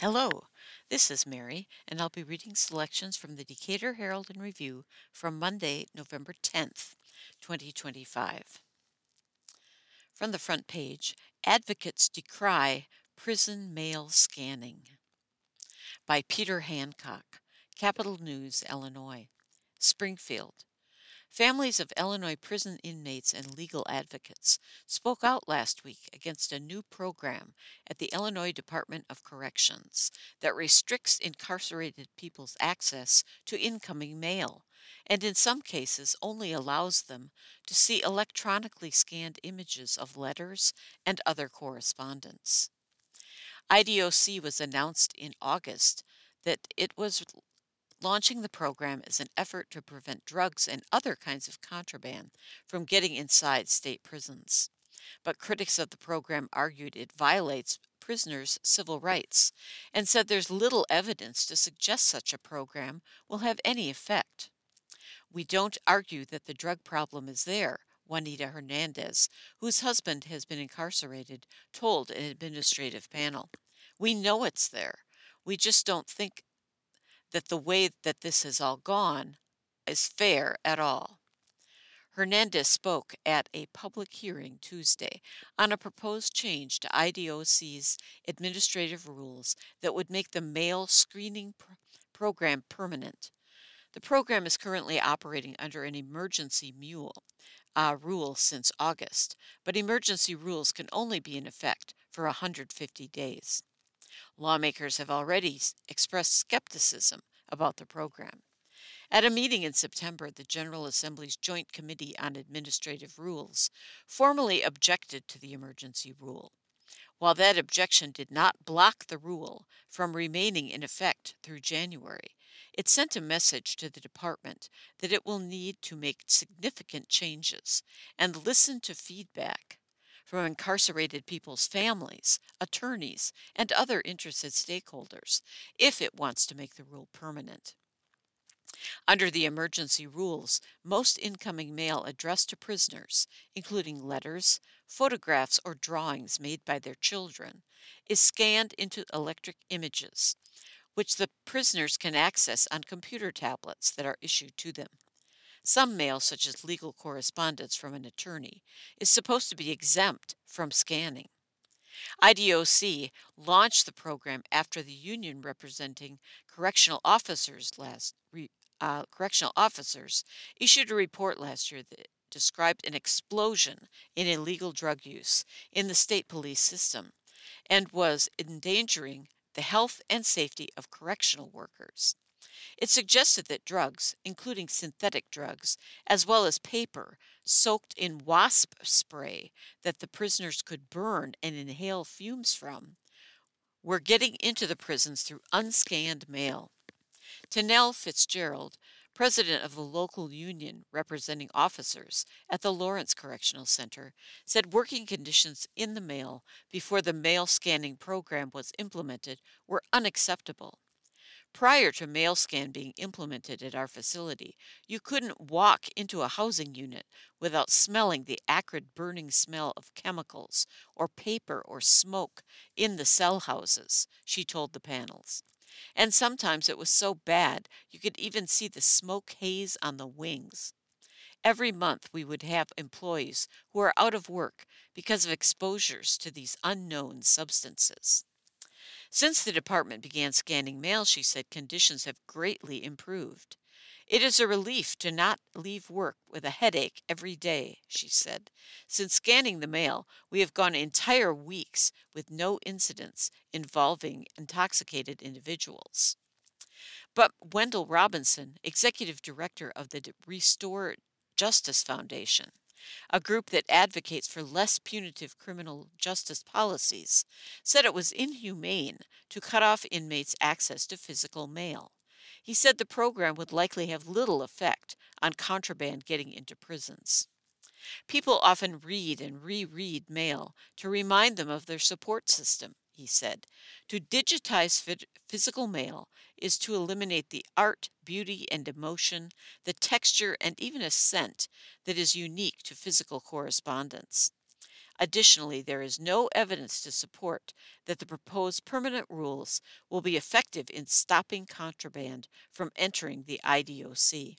Hello, this is Mary, and I'll be reading selections from the Decatur Herald and Review from Monday, November 10th, 2025. From the front page, Advocates Decry Prison Mail Scanning by Peter Hancock, Capital News, Illinois. Springfield. Families of Illinois prison inmates and legal advocates spoke out last week against a new program at the Illinois Department of Corrections that restricts incarcerated people's access to incoming mail, and in some cases only allows them to see electronically scanned images of letters and other correspondence. IDOC was announced in August that it was launching the program is an effort to prevent drugs and other kinds of contraband from getting inside state prisons. But critics of the program argued it violates prisoners' civil rights and said there's little evidence to suggest such a program will have any effect. We don't argue that the drug problem is there, Juanita Hernandez, whose husband has been incarcerated, told an administrative panel. We know it's there. We just don't think that the way that this has all gone is fair at all. Hernandez spoke at a public hearing Tuesday on a proposed change to IDOC's administrative rules that would make the mail screening program permanent. The program is currently operating under an emergency rule since August, but emergency rules can only be in effect for 150 days. Lawmakers have already expressed skepticism about the program. At a meeting in September, the General Assembly's Joint Committee on Administrative Rules formally objected to the emergency rule. While that objection did not block the rule from remaining in effect through January, it sent a message to the department that it will need to make significant changes and listen to feedback from incarcerated people's families, attorneys, and other interested stakeholders if it wants to make the rule permanent. Under the emergency rules, most incoming mail addressed to prisoners, including letters, photographs, or drawings made by their children, is scanned into electric images, which the prisoners can access on computer tablets that are issued to them. Some mail, such as legal correspondence from an attorney, is supposed to be exempt from scanning. IDOC launched the program after the union representing correctional officers issued a report last year that described an explosion in illegal drug use in the state police system and was endangering the health and safety of correctional workers. It suggested that drugs, including synthetic drugs, as well as paper soaked in wasp spray that the prisoners could burn and inhale fumes from, were getting into the prisons through unscanned mail. Tanel Fitzgerald, president of the local union representing officers at the Lawrence Correctional Center, said working conditions in the mail before the mail scanning program was implemented were unacceptable. Prior to mail scan being implemented at our facility, you couldn't walk into a housing unit without smelling the acrid burning smell of chemicals or paper or smoke in the cell houses, she told the panels. And sometimes it was so bad you could even see the smoke haze on the wings. Every month we would have employees who are out of work because of exposures to these unknown substances. Since the department began scanning mail, she said conditions have greatly improved. It is a relief to not leave work with a headache every day, she said. Since scanning the mail, we have gone entire weeks with no incidents involving intoxicated individuals. But Wendell Robinson, executive director of the Restore Justice Foundation, a group that advocates for less punitive criminal justice policies, said it was inhumane to cut off inmates' access to physical mail. He said the program would likely have little effect on contraband getting into prisons. People often read and reread mail to remind them of their support system, he said. To digitize physical mail is to eliminate the art, beauty, and emotion, the texture, and even a scent that is unique to physical correspondence. Additionally, there is no evidence to support that the proposed permanent rules will be effective in stopping contraband from entering the IDOC.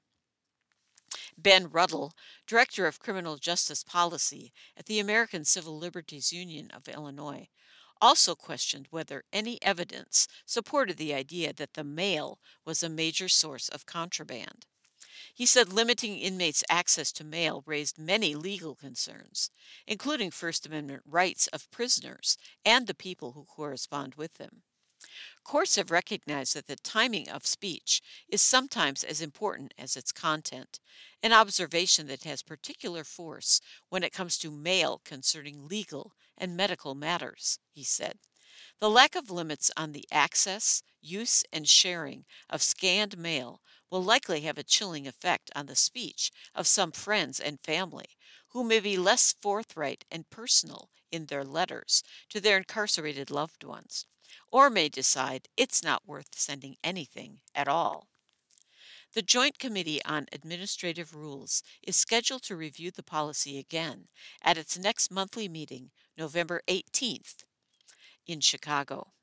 Ben Ruddle, Director of Criminal Justice Policy at the American Civil Liberties Union of Illinois, also questioned whether any evidence supported the idea that the mail was a major source of contraband. He said limiting inmates' access to mail raised many legal concerns, including First Amendment rights of prisoners and the people who correspond with them. Courts have recognized that the timing of speech is sometimes as important as its content, an observation that has particular force when it comes to mail concerning legal and medical matters, he said. The lack of limits on the access, use, and sharing of scanned mail will likely have a chilling effect on the speech of some friends and family who may be less forthright and personal in their letters to their incarcerated loved ones, or may decide it's not worth sending anything at all. The Joint Committee on Administrative Rules is scheduled to review the policy again at its next monthly meeting, November 18th, in Chicago.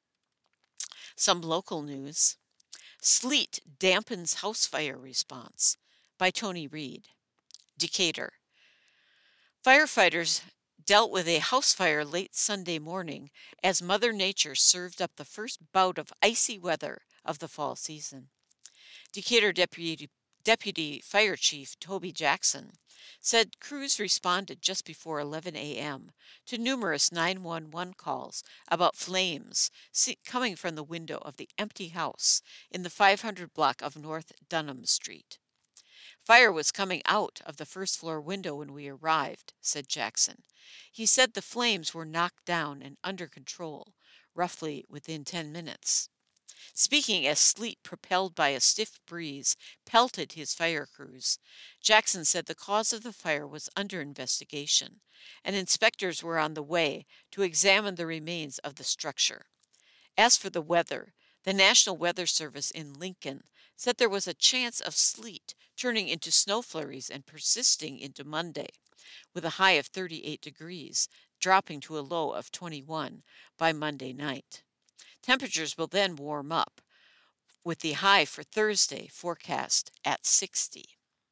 Some local news. Sleet dampens house fire response by Tony Reed. Decatur. Firefighters dealt with a house fire late Sunday morning as Mother Nature served up the first bout of icy weather of the fall season. Decatur Deputy Fire Chief Toby Jackson said crews responded just before 11 a.m. to numerous 911 calls about flames coming from the window of the empty house in the 500 block of North Dunham Street. Fire was coming out of the first floor window when we arrived, said Jackson. He said the flames were knocked down and under control, roughly within 10 minutes. Speaking as sleet propelled by a stiff breeze pelted his fire crews, Jackson said the cause of the fire was under investigation, and inspectors were on the way to examine the remains of the structure. As for the weather, the National Weather Service in Lincoln said there was a chance of sleet turning into snow flurries and persisting into Monday, with a high of 38 degrees, dropping to a low of 21 by Monday night. Temperatures will then warm up, with the high for Thursday forecast at 60.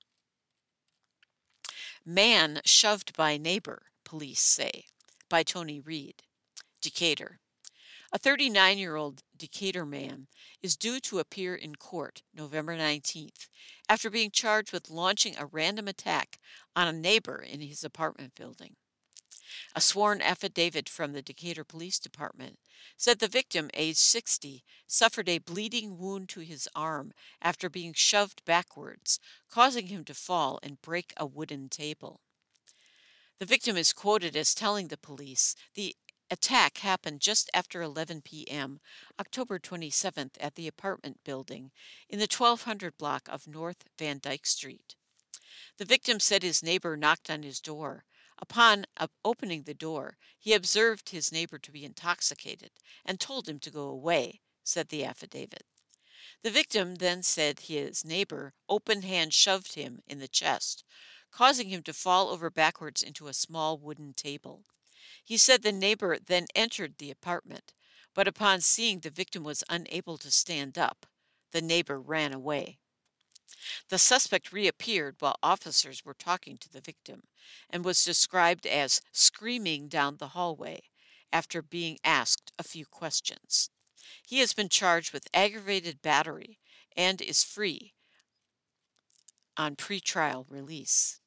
Man shoved by neighbor, police say, by Tony Reed. Decatur. A 39-year-old Decatur man is due to appear in court November 19th after being charged with launching a random attack on a neighbor in his apartment building. A sworn affidavit from the Decatur Police Department said the victim, aged 60, suffered a bleeding wound to his arm after being shoved backwards, causing him to fall and break a wooden table. The victim is quoted as telling the police the attack happened just after 11 p.m., October 27th, at the apartment building in the 1200 block of North Van Dyke Street. The victim said his neighbor knocked on his door. Upon opening the door, he observed his neighbor to be intoxicated and told him to go away, said the affidavit. The victim then said his neighbor open-hand shoved him in the chest, causing him to fall over backwards into a small wooden table. He said the neighbor then entered the apartment, but upon seeing the victim was unable to stand up, the neighbor ran away. The suspect reappeared while officers were talking to the victim and was described as screaming down the hallway after being asked a few questions. He has been charged with aggravated battery and is free on pretrial release.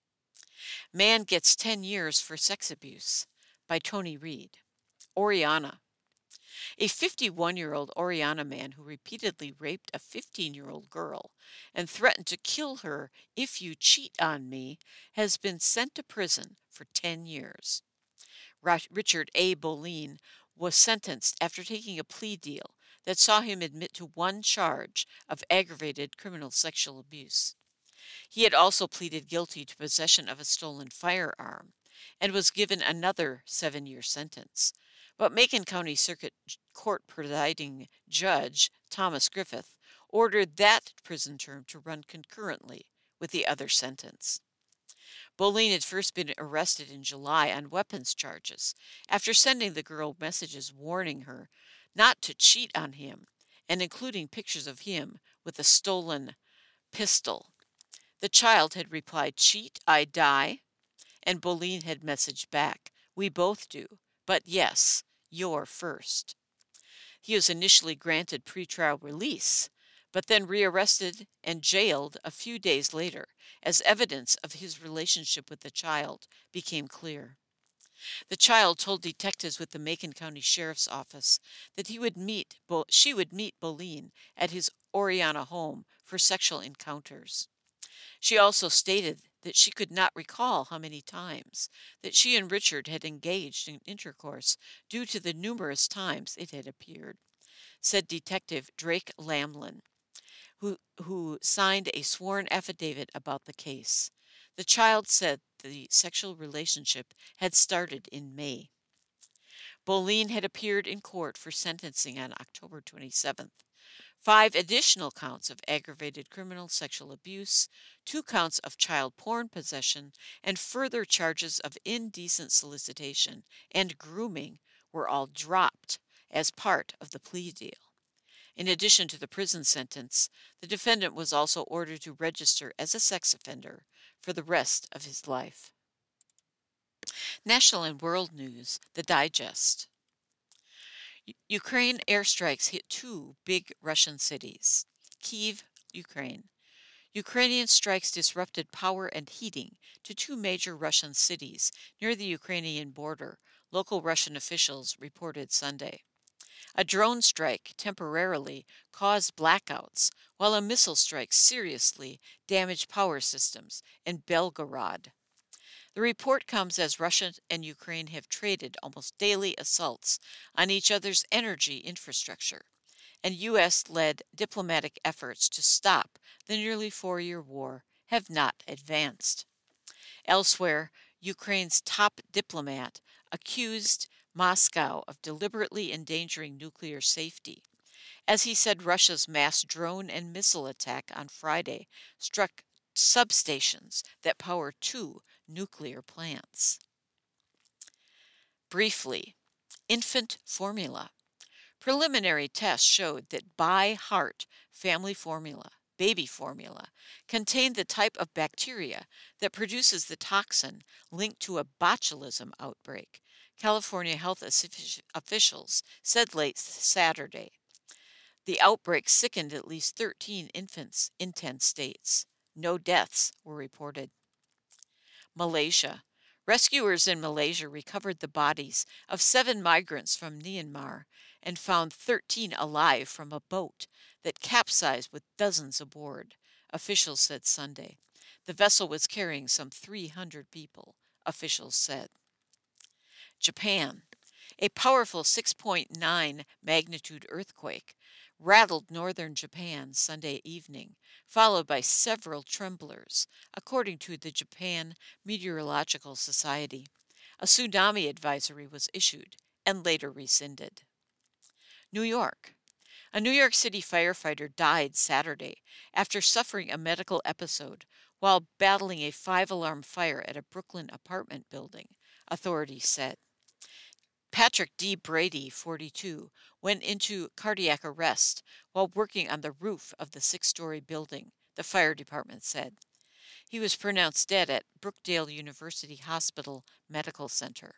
Man gets 10 years for sex abuse by Tony Reed. Oriana. A 51-year-old Oriana man who repeatedly raped a 15-year-old girl and threatened to kill her if you cheat on me has been sent to prison for 10 years. Richard A. Boleen was sentenced after taking a plea deal that saw him admit to one charge of aggravated criminal sexual abuse. He had also pleaded guilty to possession of a stolen firearm and was given another 7-year sentence. But Macon County Circuit Court presiding judge Thomas Griffith ordered that prison term to run concurrently with the other sentence. Boleen had first been arrested in July on weapons charges after sending the girl messages warning her not to cheat on him and including pictures of him with a stolen pistol. The child had replied, "Cheat, I die," and Boleen had messaged back, "We both do, but yes, you're first." He was initially granted pretrial release, but then rearrested and jailed a few days later as evidence of his relationship with the child became clear. The child told detectives with the Macon County Sheriff's Office that she would meet Boleen at his Oriana home for sexual encounters. She also stated that she could not recall how many times that she and Richard had engaged in intercourse due to the numerous times it had appeared, said Detective Drake Lamlin, who signed a sworn affidavit about the case. The child said the sexual relationship had started in May. Boleen had appeared in court for sentencing on October 27th. 5 additional counts of aggravated criminal sexual abuse, 2 counts of child porn possession, and further charges of indecent solicitation and grooming were all dropped as part of the plea deal. In addition to the prison sentence, the defendant was also ordered to register as a sex offender for the rest of his life. National and world news, the digest. Ukraine airstrikes hit 2 big Russian cities. Kyiv, Ukraine. Ukrainian strikes disrupted power and heating to 2 major Russian cities near the Ukrainian border, local Russian officials reported Sunday. A drone strike temporarily caused blackouts, while a missile strike seriously damaged power systems in Belgorod. The report comes as Russia and Ukraine have traded almost daily assaults on each other's energy infrastructure, and U.S.-led diplomatic efforts to stop the nearly 4-year war have not advanced. Elsewhere, Ukraine's top diplomat accused Moscow of deliberately endangering nuclear safety, as he said Russia's mass drone and missile attack on Friday struck substations that power 2 nuclear plants. Briefly, infant formula. Preliminary tests showed that ByHeart family formula, baby formula, contained the type of bacteria that produces the toxin linked to a botulism outbreak, California health officials said late Saturday. The outbreak sickened at least 13 infants in 10 states. No deaths were reported. Malaysia. Rescuers in Malaysia recovered the bodies of 7 migrants from Myanmar and found 13 alive from a boat that capsized with dozens aboard, officials said Sunday. The vessel was carrying some 300 people, officials said. Japan. A powerful 6.9 magnitude earthquake rattled northern Japan Sunday evening, followed by several tremblers, according to the Japan Meteorological Society. A tsunami advisory was issued and later rescinded. New York. A New York City firefighter died Saturday after suffering a medical episode while battling a 5-alarm fire at a Brooklyn apartment building, authorities said. Patrick D. Brady, 42, went into cardiac arrest while working on the roof of the 6-story building, the fire department said. He was pronounced dead at Brookdale University Hospital Medical Center.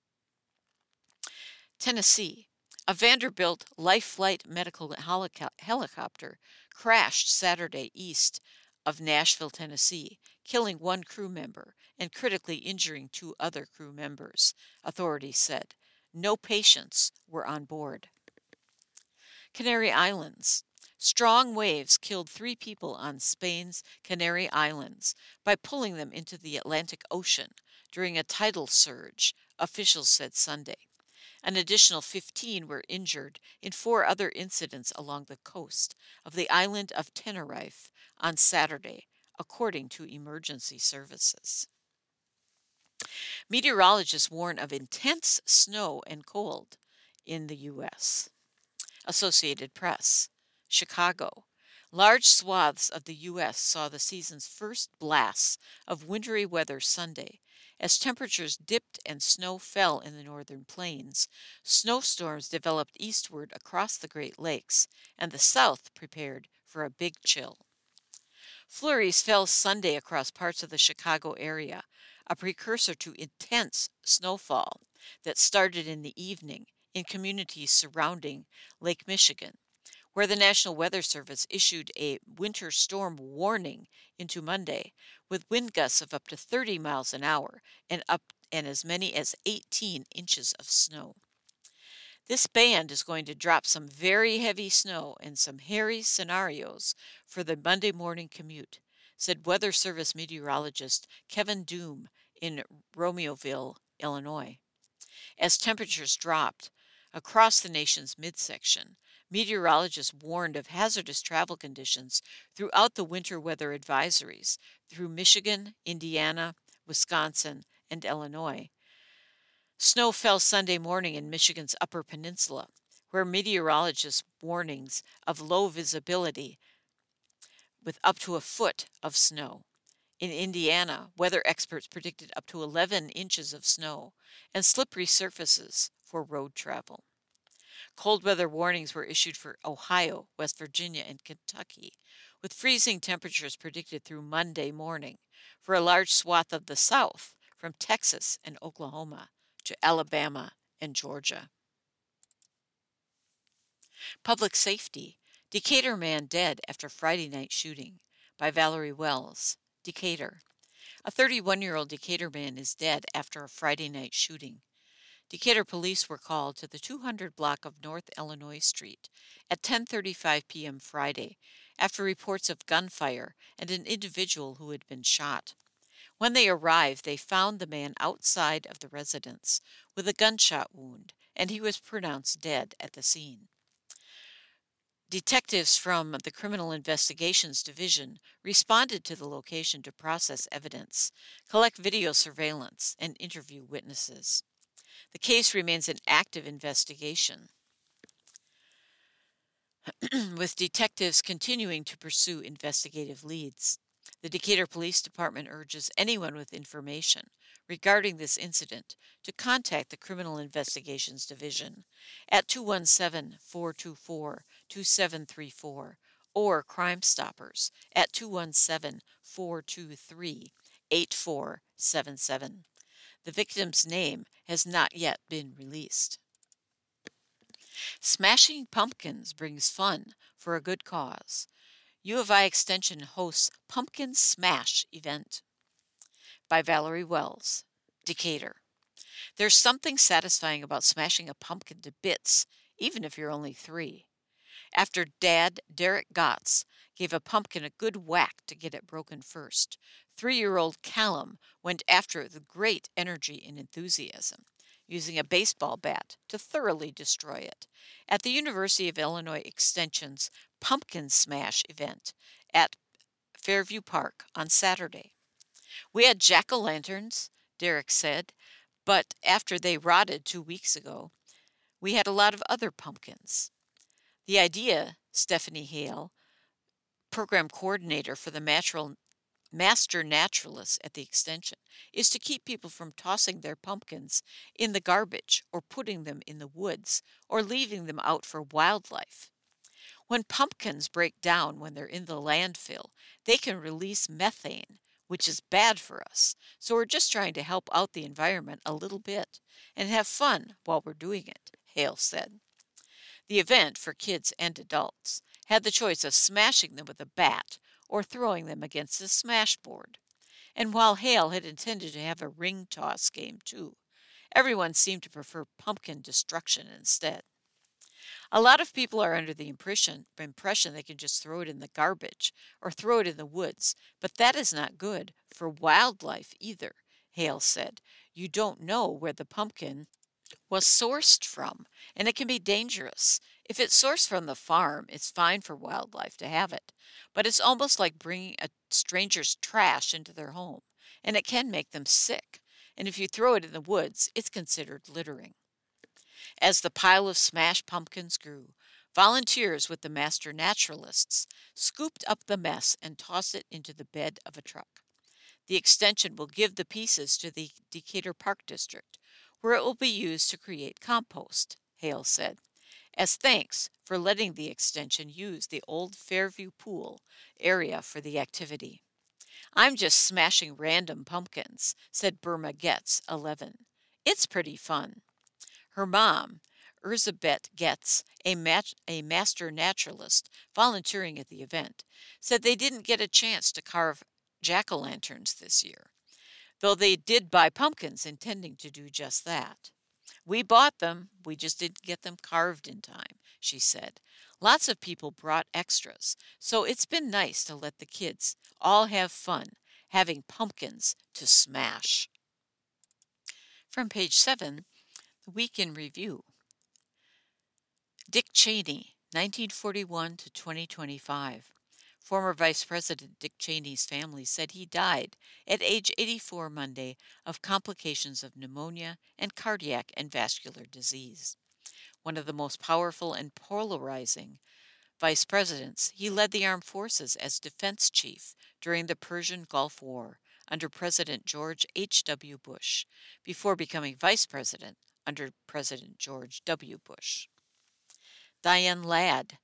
Tennessee. A Vanderbilt Life Flight medical helicopter crashed Saturday east of Nashville, Tennessee, killing 1 crew member and critically injuring 2 other crew members, authorities said. No patients were on board. Canary Islands. Strong waves killed 3 people on Spain's Canary Islands by pulling them into the Atlantic Ocean during a tidal surge, officials said Sunday. An additional 15 were injured in 4 other incidents along the coast of the island of Tenerife on Saturday, according to emergency services. Meteorologists warn of intense snow and cold in the U.S. Associated Press. Chicago. Large swaths of the U.S. saw the season's first blasts of wintry weather Sunday. As temperatures dipped and snow fell in the northern plains, snowstorms developed eastward across the Great Lakes, and the South prepared for a big chill. Flurries fell Sunday across parts of the Chicago area, a precursor to intense snowfall that started in the evening in communities surrounding Lake Michigan, where the National Weather Service issued a winter storm warning into Monday, with wind gusts of up to 30 miles an hour and as many as 18 inches of snow. This band is going to drop some very heavy snow and some hairy scenarios for the Monday morning commute, said Weather Service meteorologist Kevin Doom in Romeoville, Illinois. As temperatures dropped across the nation's midsection, meteorologists warned of hazardous travel conditions throughout the winter weather advisories through Michigan, Indiana, Wisconsin, and Illinois. Snow fell Sunday morning in Michigan's Upper Peninsula, where meteorologists' warnings of low visibility with up to a foot of snow. In Indiana, weather experts predicted up to 11 inches of snow and slippery surfaces for road travel. Cold weather warnings were issued for Ohio, West Virginia, and Kentucky, with freezing temperatures predicted through Monday morning for a large swath of the South, from Texas and Oklahoma to Alabama and Georgia. Public Safety: Decatur Man Dead After Friday Night Shooting by Valerie Wells, Decatur. A 31-year-old Decatur man is dead after a Friday night shooting. Decatur police were called to the 200 block of North Illinois Street at 10:35 p.m. Friday after reports of gunfire and an individual who had been shot. When they arrived, they found the man outside of the residence with a gunshot wound, and he was pronounced dead at the scene. Detectives from the Criminal Investigations Division responded to the location to process evidence, collect video surveillance, and interview witnesses. The case remains an active investigation, with detectives continuing to pursue investigative leads. The Decatur Police Department urges anyone with information regarding this incident to contact the Criminal Investigations Division at 217-424-2734 or Crime Stoppers at 217-423-8477. The victim's name has not yet been released. Smashing Pumpkins brings fun for a good cause. U of I Extension hosts Pumpkin Smash event by Valerie Wells, Decatur. There's something satisfying about smashing a pumpkin to bits, even if you're only 3. After Dad, Derek Gotts, gave a pumpkin a good whack to get it broken first, 3-year-old Callum went after it with great energy and enthusiasm, using a baseball bat to thoroughly destroy it at the University of Illinois Extension's Pumpkin Smash event at Fairview Park on Saturday. We had jack-o'-lanterns, Derek said, but after they rotted 2 weeks ago, we had a lot of other pumpkins. The idea, Stephanie Hale, program coordinator for the Master Naturalists at the Extension, is to keep people from tossing their pumpkins in the garbage or putting them in the woods or leaving them out for wildlife. When pumpkins break down when they're in the landfill, they can release methane, which is bad for us. So we're just trying to help out the environment a little bit and have fun while we're doing it, Hale said. The event, for kids and adults, had the choice of smashing them with a bat or throwing them against the smash board. And while Hale had intended to have a ring toss game too, everyone seemed to prefer pumpkin destruction instead. A lot of people are under the impression they can just throw it in the garbage or throw it in the woods, but that is not good for wildlife either, Hale said. You don't know where the pumpkin was sourced from, and it can be dangerous. If it's sourced from the farm, it's fine for wildlife to have it, but it's almost like bringing a stranger's trash into their home, and it can make them sick. And if you throw it in the woods, it's considered littering. As the pile of smashed pumpkins grew, Volunteers with the master naturalists scooped up the mess and tossed it into the bed of a truck. The extension will give the pieces to the Decatur Park District, where it will be used to create compost, Hale said, as thanks for letting the extension use the old Fairview Pool area for the activity. I'm just smashing random pumpkins, said Burma Getz, 11. It's pretty fun. Her mom, Erzabet Getz, a master naturalist volunteering at the event, said they didn't get a chance to carve jack-o'-lanterns this year, though they did buy pumpkins intending to do just that. We bought them, we just didn't get them carved in time, she said. Lots of people brought extras, so it's been nice to let the kids all have fun having pumpkins to smash. From page 7, the Week in Review. Dick Cheney, 1941 to 2025. Former Vice President Dick Cheney's family said he died at age 84 Monday of complications of pneumonia and cardiac and vascular disease. One of the most powerful and polarizing vice presidents, he led the armed forces as defense chief during the Persian Gulf War under President George H.W. Bush, before becoming vice president under President George W. Bush. Diane Ladd,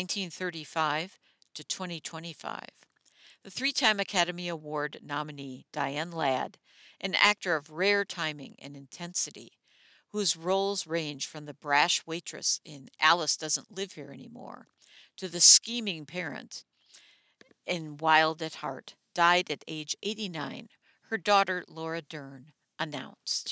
1935 to 2025. The three-time Academy Award nominee Diane Ladd, an actor of rare timing and intensity, whose roles range from the brash waitress in Alice Doesn't Live Here Anymore to the scheming parent in Wild at Heart, died at age 89, her daughter Laura Dern announced.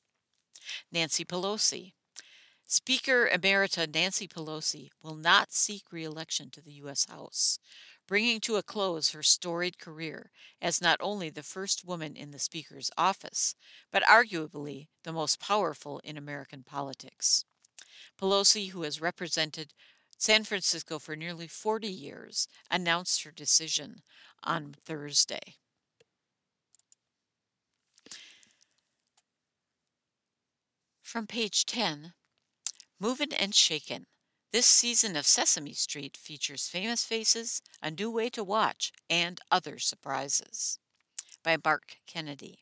Nancy Pelosi. Speaker Emerita Nancy Pelosi will not seek re-election to the U.S. House, bringing to a close her storied career as not only the first woman in the Speaker's office, but arguably the most powerful in American politics. Pelosi, who has represented San Francisco for nearly 40 years, announced her decision on Thursday. From page 10, Movin' and Shakin'. This season of Sesame Street features famous faces, a new way to watch, and other surprises. By Mark Kennedy.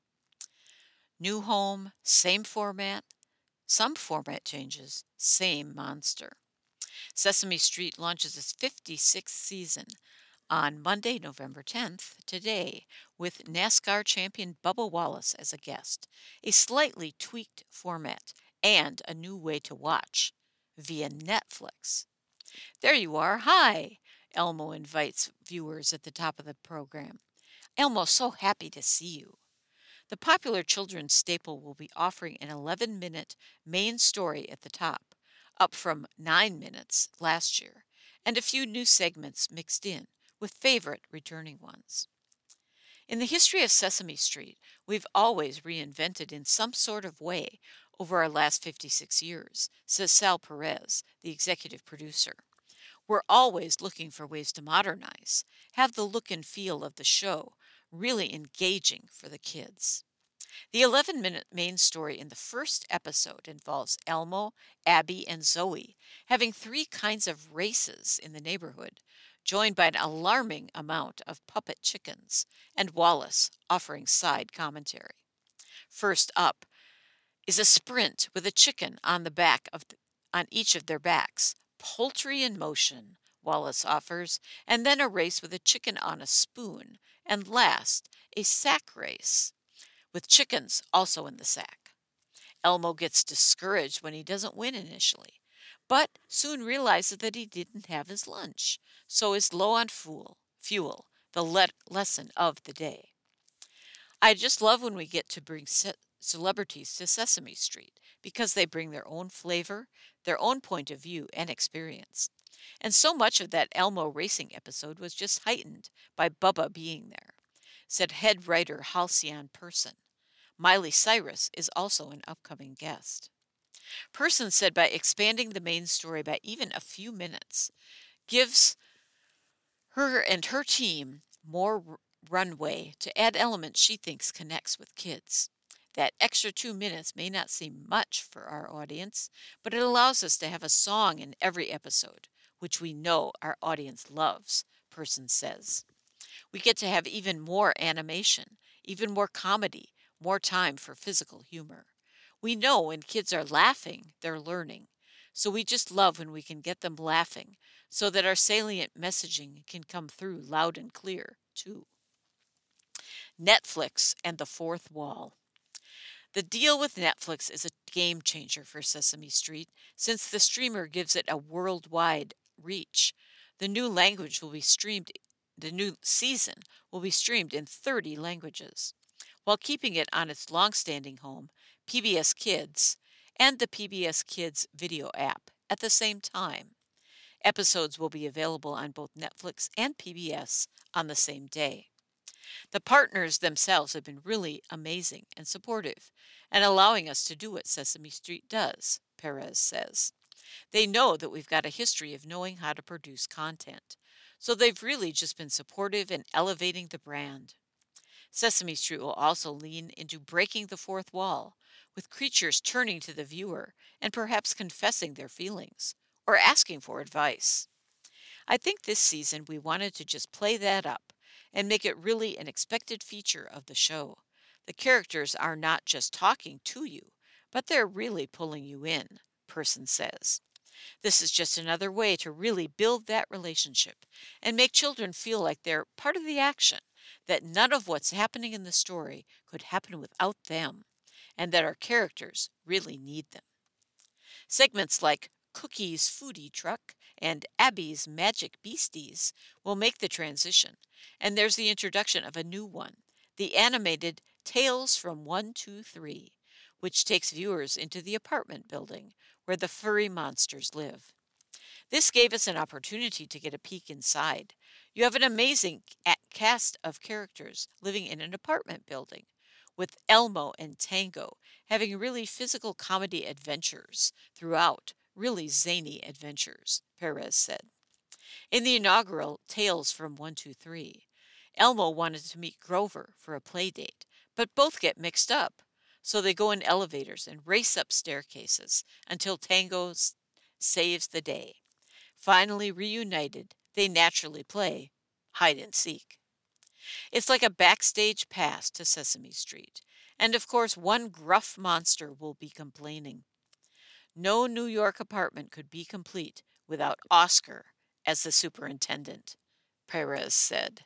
New home, same format, some format changes, same monster. Sesame Street launches its 56th season on Monday, November 10th, today, with NASCAR champion Bubba Wallace as a guest, a slightly tweaked format, and a new way to watch via Netflix. There you are. Hi! Elmo invites viewers at the top of the program. Elmo's so happy to see you. The popular children's staple will be offering an 11-minute main story at the top, up from 9 minutes last year, and a few new segments mixed in with favorite returning ones. In the history of Sesame Street, we've always reinvented in some sort of way over our last 56 years, says Sal Perez, the executive producer. We're always looking for ways to modernize, have the look and feel of the show really engaging for the kids. The 11-minute main story in the first episode involves Elmo, Abby, and Zoe having 3 kinds of races in the neighborhood, joined by an alarming amount of puppet chickens, and Wallace offering side commentary. First up is a sprint with a chicken on each of their backs. Poultry in motion, Wallace offers, and then a race with a chicken on a spoon, and last, a sack race, with chickens also in the sack. Elmo gets discouraged when he doesn't win initially, but soon realizes that he didn't have his lunch, so is low on fuel, the lesson of the day. I just love when we get to bring celebrities to Sesame Street because they bring their own flavor, their own point of view and experience. And so much of that Elmo racing episode was just heightened by Bubba being there, said head writer Halcyon Person. Miley Cyrus is also an upcoming guest. Person said by expanding the main story by even a few minutes gives her and her team more runway to add elements she thinks connects with kids. That extra 2 minutes may not seem much for our audience, but it allows us to have a song in every episode, which we know our audience loves, person says. We get to have even more animation, even more comedy, more time for physical humor. We know when kids are laughing, they're learning. So we just love when we can get them laughing so that our salient messaging can come through loud and clear, too. Netflix and the fourth wall. The deal with Netflix is a game changer for Sesame Street since the streamer gives it a worldwide reach. The new language will be streamed the new season will be streamed in 30 languages, while keeping it on its long-standing home, PBS Kids, and the PBS Kids video app at the same time. Episodes will be available on both Netflix and PBS on the same day. The partners themselves have been really amazing and supportive and allowing us to do what Sesame Street does, Perez says. They know that we've got a history of knowing how to produce content, so they've really just been supportive and elevating the brand. Sesame Street will also lean into breaking the fourth wall, with creatures turning to the viewer and perhaps confessing their feelings or asking for advice. I think this season we wanted to just play that up and make it really an expected feature of the show. The characters are not just talking to you, but they're really pulling you in, person says. This is just another way to really build that relationship and make children feel like they're part of the action, that none of what's happening in the story could happen without them, and that our characters really need them. Segments like Cookie's Foodie Truck and Abby's Magic Beasties will make the transition, and there's the introduction of a new one, the animated Tales from 123, which takes viewers into the apartment building where the furry monsters live. This gave us an opportunity to get a peek inside. You have an amazing cast of characters living in an apartment building, with Elmo and Tango having really physical comedy adventures throughout, really zany adventures, Perez said. In the inaugural Tales from 123, Elmo wanted to meet Grover for a play date, but both get mixed up. So they go in elevators and race up staircases until Tango saves the day. Finally reunited, they naturally play hide and seek. It's like a backstage pass to Sesame Street. And of course, one gruff monster will be complaining. No New York apartment could be complete without Oscar as the superintendent, Perez said.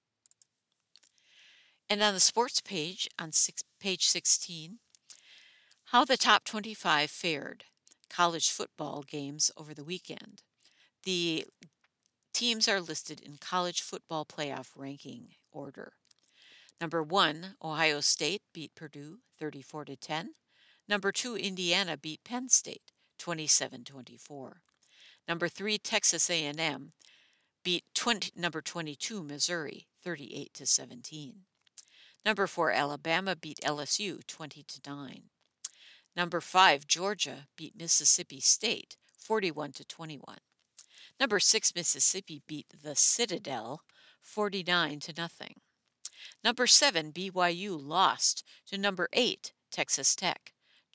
And on the sports page, on page 16, how the top 25 fared college football games over the weekend. The teams are listed in college football playoff ranking order. Number 1, Ohio State beat Purdue 34-10. Number 2, Indiana beat Penn State 27-24. Number 3, Texas A&M beat number 22, Missouri 38-17. Number 4, Alabama beat LSU 20-9. Number 5, Georgia beat Mississippi State 41-21. Number 6, Mississippi beat the Citadel 49-0. Number 7, BYU lost to number 8, Texas Tech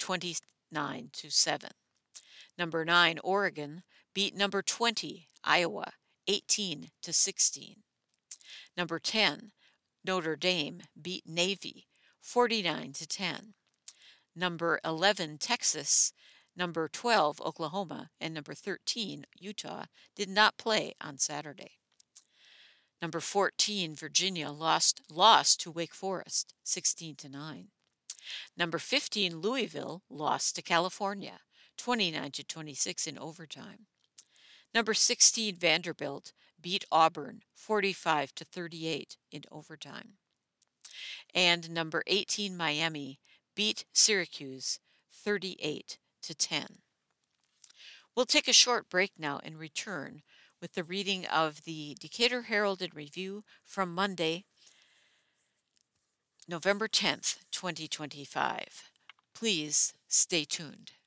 29-7. Number 9, Oregon beat number 20, Iowa 18-16. Number 10, Notre Dame beat Navy 49-10. Number 11, Texas, number 12, Oklahoma, and number 13, Utah, did not play on Saturday. Number 14, Virginia lost to Wake Forest 16-9. Number 15, Louisville lost to California 29-26 in overtime. Number 16, Vanderbilt beat Auburn 45-38 in overtime. And number 18, Miami beat Syracuse 38-10. We'll take a short break now and return with the reading of the Decatur Herald and Review from Monday, November 10th, 2025. Please stay tuned.